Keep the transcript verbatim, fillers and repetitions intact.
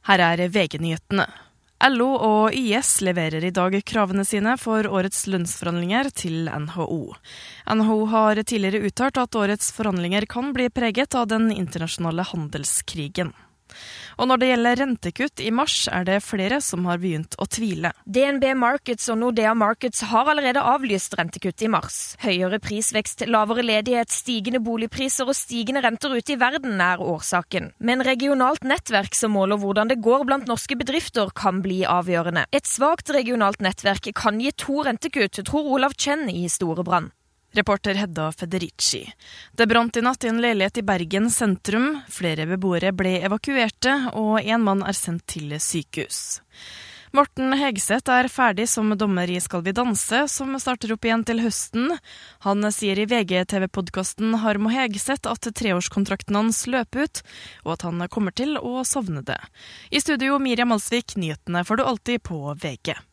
Her er V G-nyhetene. L O og Y S leverer i dag kravene sine for årets lønnsforhandlinger til N H O. N H O har tidligere uttalt at årets forhandlinger kan bli preget av den internasjonale handelskrigen. Og når det gjelder rentekutt i mars, er det flere som har begynt å tvile. D N B Markets og Nordea Markets har allerede avlyst rentekutt i mars. Høyere prisvekst, lavere ledighet, stigende boligpriser og stigende renter ute i verden er årsaken. Men regionalt nettverk som måler hvordan det går blant norske bedrifter kan bli avgjørende. Et svagt regionalt nettverk kan gi to rentekutt, tror Olav Chen i Storebrand. Reporter Hedda Federici. Det brant i natt i en leilighet i Bergen sentrum. Flere beboere ble evakuerte, og en mann er sendt til sykehus. Morten Hegseth er ferdig som dommer i Skal vi danse, som starter opp igjen til høsten. Han sier i V G T V-podcasten Harm og Hegseth at treårskontrakten hans løper ut, og at han kommer til å savne det. I studio Miriam Alsvik, nyhetene får du alltid på V G.